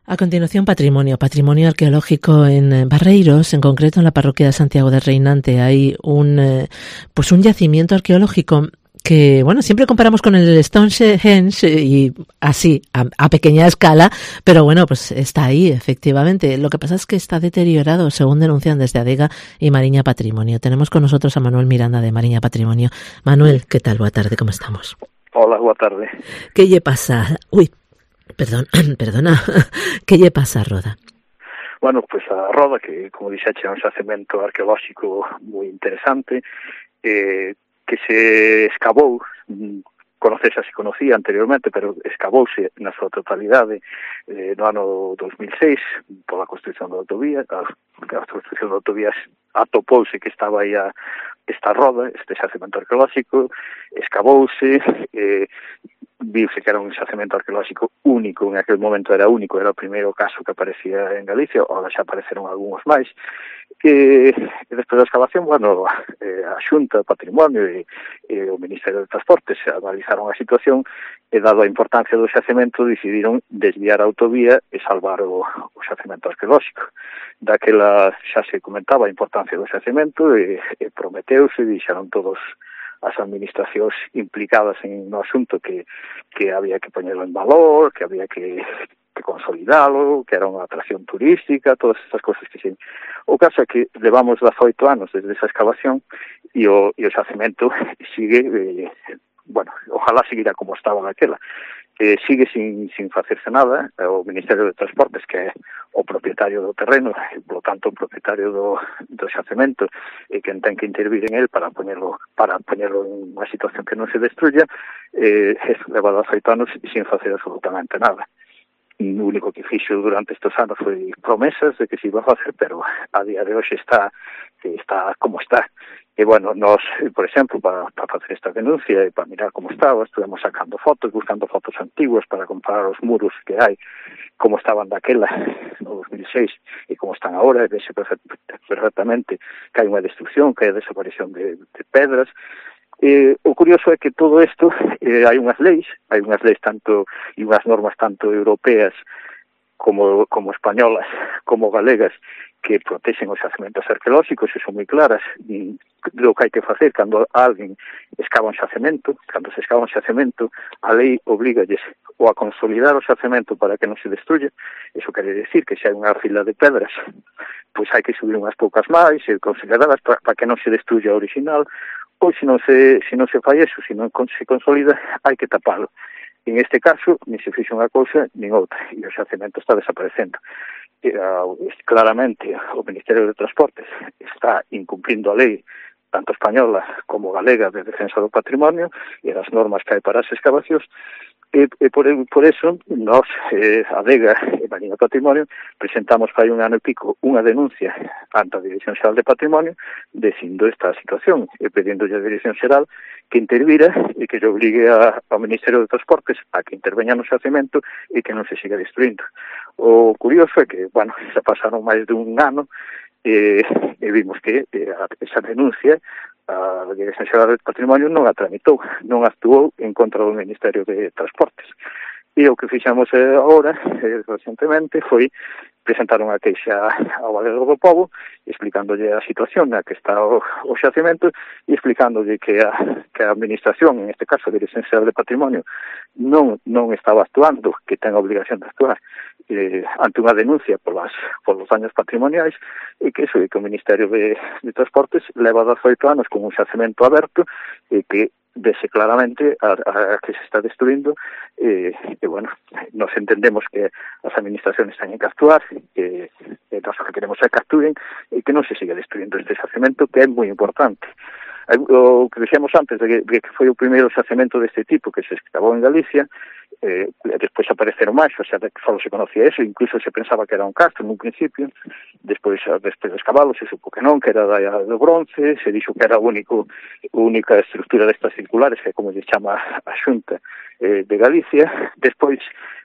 A continuación, patrimonio arqueológico en Barreiros, en concreto en la parroquia de Santiago de Reinante. Hay un yacimiento arqueológico que, bueno, siempre comparamos con el Stonehenge y así, a pequeña escala, pero bueno, pues está ahí, efectivamente. Lo que pasa es que está deteriorado, según denuncian desde Adega y Mariña Patrimonio. Tenemos con nosotros a Manuel Miranda de Mariña Patrimonio. Manuel, ¿qué tal? Boa tarde, ¿cómo estamos? Hola, boa tarde. ¿Qué lle pasa? Perdona, que lle pasa a Roda? Bueno, pues a Roda, que como dixeche é un xacemento arqueolóxico moi interesante, que se escavou, se conocía anteriormente, pero escavouse na súa totalidade no ano 2006 pola construcción da autovía. A construcción da autovía atopouse que estaba aí esta roda, este xacemento arqueolóxico, escavouse, viuse que era un xacemento arqueolóxico único, en aquel momento era único, era o primeiro caso que aparecía en Galicia, agora xa apareceron algúns máis, e despois da excavación, bueno, a Xunta de Patrimonio e o Ministerio de Transportes analizaron a situación e, dado a importancia do xacemento, decidiron desviar a autovía e salvar o xacemento arqueolóxico. Daquela xa se comentaba a importancia do xacemento e prometeuse, dixeron todos as administracións implicadas no asunto que había que poñelo en valor, que había que consolidalo, que era unha atracción turística, todas estas cosas que sí. O caso é que levamos 18 anos desde esa excavación e o xacemento sigue, bueno, ojalá seguirá como estaba daquela. Sigue sin facerse nada. O Ministerio de Transportes, que é o propietario do terreno, e, polo tanto, o propietario do xacemento, e quen ten que intervir en él para poñelo en unha situación que non se destruya, leva 18 anos sin facer absolutamente nada. O único que fixo durante estes anos foi promesas de que se iba a facer, pero a día de hoxe está como está. E, bueno, nós, por exemplo, para facer esta denuncia e para mirar como estaba, estuvemos sacando fotos, buscando fotos antiguas para comparar os muros que hai, como estaban daquela, no 2006, e como están agora, e vese perfectamente que hai unha destrucción, que hai a desaparición de pedras. O curioso é que todo isto, hai unhas leis tanto e unhas normas tanto europeas como españolas, como galegas, que protexen os xacementos arqueolóxicos e son moi claras do que hai que facer cando alguén escava un xacemento. Cando se escava un xacemento, a lei obligalles ou a consolidar o xacemento para que non se destruya. Iso quere decir que se hai unha fila de pedras, pois hai que subir unhas poucas máis e consideradas para que non se destruya o original, ou se non se fai eso, se non se consolida, hai que tapalo. En este caso, nin se fixe unha cousa nin outra, e o xacemento está desaparecendo. Claramente, o Ministerio de Transportes está incumplindo a lei, tanto española como galega, de defensa do patrimonio e das normas que hai para as excavacións. E por eso, nós, Adega e Mariña Patrimonio, presentamos fai un ano e pico unha denuncia ante a Dirección Xeral de Patrimonio dicindo esta situación e pedindolle a Dirección Xeral que intervira e que lle obligue ao Ministerio de Transportes a que interveña no xacemento e que non se siga destruindo. O curioso é que, bueno, xa pasaron máis de un ano e vimos que esa denuncia a Dirección Xeral de Patrimonio non a tramitou, non actuou en contra do Ministerio de Transportes. E o que fixamos agora, recentemente, foi presentar unha queixa ao Valero do Pobo, explicándolle a situación na que está o xacemento e explicándolle que a Administración, en este caso a Dirección Xeral de Patrimonio, non estaba actuando, que ten a obligación de actuar ante unha denuncia polos daños patrimoniais, e que iso é que o Ministerio de Transportes leva 18 anos con un xacemento aberto e que vese claramente a que se está destruindo e bueno, nos entendemos que as administraciones teñen que actuar e nós o que queremos é que actúen e que non se siga destruindo este xacemento, que é moi importante. O que dixemos antes de que foi o primeiro xacemento deste tipo que se excavou en Galicia, despois apareceron máis, o sea, só se conocía eso, incluso se pensaba que era un castro nun principio, despois de escavalo se supo que non, que era da Edade do Bronce, se dixo que era a única estructura destas circulares, que é como se chama a Xunta de Galicia. Despois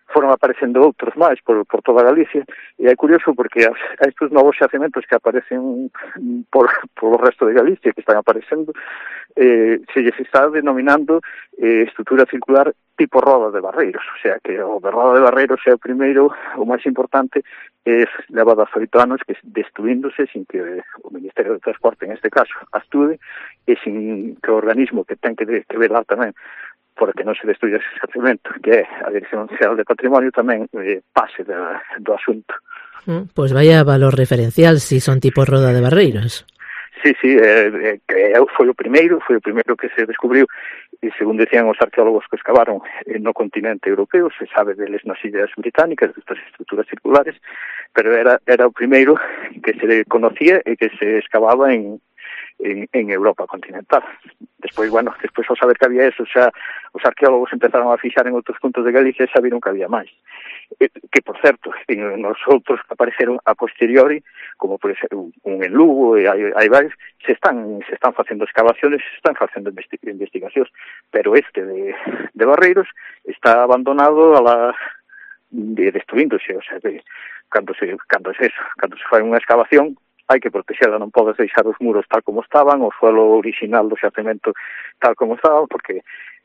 foron aparecendo outros máis por toda Galicia, e é curioso porque a estes novos xacementos que aparecen por o resto de Galicia, que están aparecendo, se lles está denominando estrutura circular tipo Roda de Barreiros, o sea que o de Roda de Barreiros é o primeiro, o máis importante, leva 18 anos que destruíndose sin que o Ministerio de Transporte, en este caso, actúe, e sin que o organismo que ten que velar tamén porque non se destruya ese xacemento, que é a Dirección Xeral de Patrimonio, tamén pase do asunto. Pois vaya valor referencial si son tipo Roda de Barreiros. Sí, foi o primeiro que se descubriu, e según decían os arqueólogos que excavaron no continente europeo, se sabe deles nas illas británicas, destas estruturas circulares, pero era o primeiro que se conocía e que se excavaba en Europa continental. Despois ao saber que había eso, xa os arqueólogos empezaron a fixar en outros puntos de Galicia e xa viron que había máis. Que, por certo, nos outros que apareceron a posteriori, como por exemplo un en Lugo, e hai varios, se están facendo excavaciones, se están facendo investigacións, pero este de Barreiros está abandonado destruíndose, o sea, cando se fai unha excavación, hai que protexela, non podes deixar os muros tal como estaban, o suelo original do xacemento tal como estaba, porque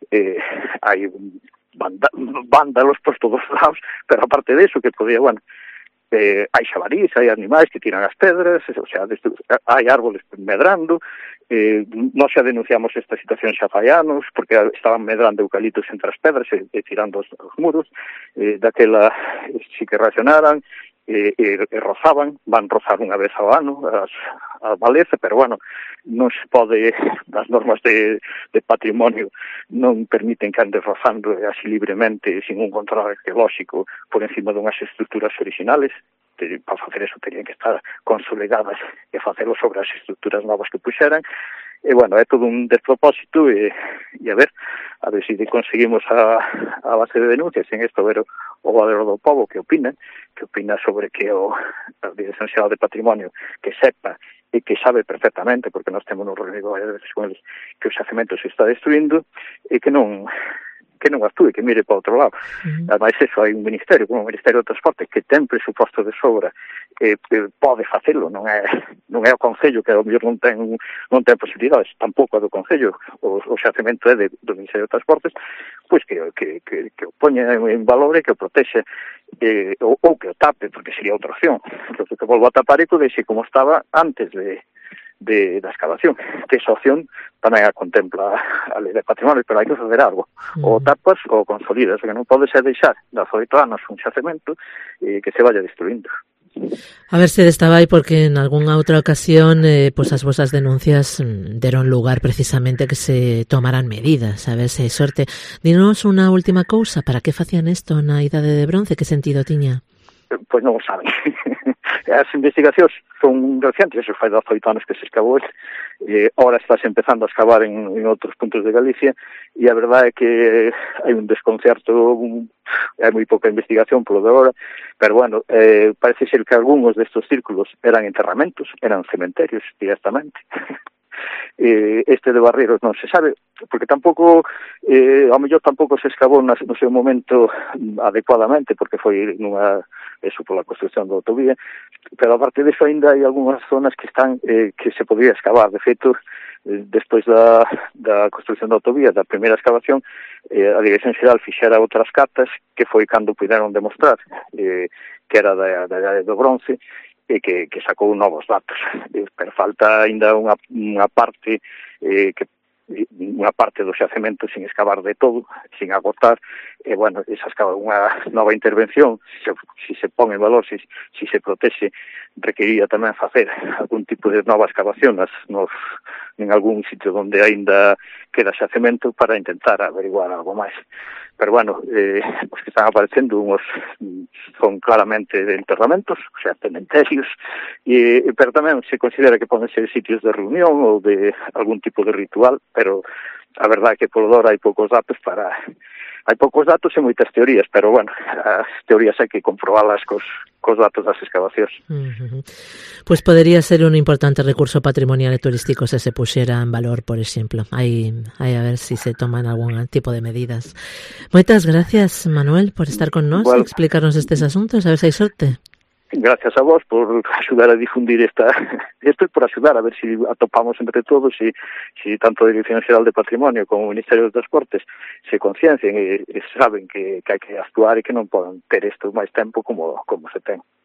hai vándalos por todos os lados, pero aparte de eso, que podía, hai xabarís, hai animais que tiran as pedras, o sea, hai árboles medrando, nós xa denunciamos esta situación xa fai anos, porque estaban medrando eucaliptos entre as pedras e tirando os muros, daquela si que reaccionaran, e van rozar unha vez ao ano a maleza, pero non se pode, as normas de patrimonio non permiten que ande rozando así libremente, sin un control arqueolóxico por encima dunhas estruturas originales. Para facer eso terían que estar consolidadas e facelo sobre as estruturas novas que puxeran. E é todo un despropósito, e a ver se conseguimos a base de denuncias en isto, ver o Valero do Pobo que opina sobre que a Dirección Xeral de Patrimonio que sepa e que sabe perfectamente, porque nós temos un reunido varias veces con eles, que o xacemento se está destruindo e que non actúe, que mire para outro lado. Ademais, eso, hai un ministerio, como o Ministerio de Transporte, que ten presuposto de sobra, que pode facelo, non é o Concello, que ao mellor non ten posibilidades, tampouco é do Concello, o xacemento é do Ministerio de Transportes, pois que o poña en valor e que o protexe, ou que o tape, porque sería outra opción, que volva a tapar e que o deixe como estaba antes da excavación, que esa opción tamén a contempla a Lei de Patrimonio, pero hai que fazer algo, ou tapas ou consolidas, que non pode ser deixar de 18 anos un xacemento que se vaya destruindo. A ver se destaba aí, porque en algunha outra ocasión pois as vosas denuncias deron lugar precisamente que se tomaran medidas, a ver se hai sorte. Dinos unha última cousa, para que facían isto na Idade de Bronce, que sentido tiña? Pois non o saben. As investigacións son recientes, eso fai 18 anos que se excavou, ora estás empezando a excavar en outros puntos de Galicia, e a verdade é que hai un desconcerto, hai moi pouca investigación polo de agora, pero parece ser que algúns destes círculos eran enterramentos, eran cementerios directamente. Este de Barreiros non se sabe, porque tampouco, ao mellor tampouco se excavou no seu momento adecuadamente, porque foi eso pola construcción da autovía, pero aparte disso ainda hai algunhas zonas que están que se podría excavar. De feito, despois da construcción da autovía, da primeira excavación, a Dirección Xeral fixera outras cartas, que foi cando puderon demostrar que era da Idade do Bronce, e que sacou novos datos, pero falta ainda unha parte do xacemento sin excavar de todo, sin agotar, e esa unha nova intervención, se se pon en valor, se se protexe, requeriría tamén facer algún tipo de nova excavación en algún sitio onde aínda queda xacemento para intentar averiguar algo máis. Pero os que están aparecendo son claramente de enterramentos, o sea, cementerios, pero tamén se considera que poden ser sitios de reunión ou de algún tipo de ritual, pero a verdade é que polo dor hai poucos datos e moitas teorías, pero as teorías hai que comprobalas cos cos datos das excavacións. Pois podería ser un importante recurso patrimonial e turístico se se puxera en valor, por exemplo. Aí a ver si se toman algún tipo de medidas. Moitas gracias, Manuel, por estar con nós e explicarnos estes asuntos. A ver se hai sorte. Gracias a vos por axudar a difundir isto e por axudar a ver se atopamos entre todos si tanto a Dirección Xeral de Patrimonio como o Ministerio dos Transportes se conciencien e saben que hai que actuar e que non poden ter isto máis tempo como se ten.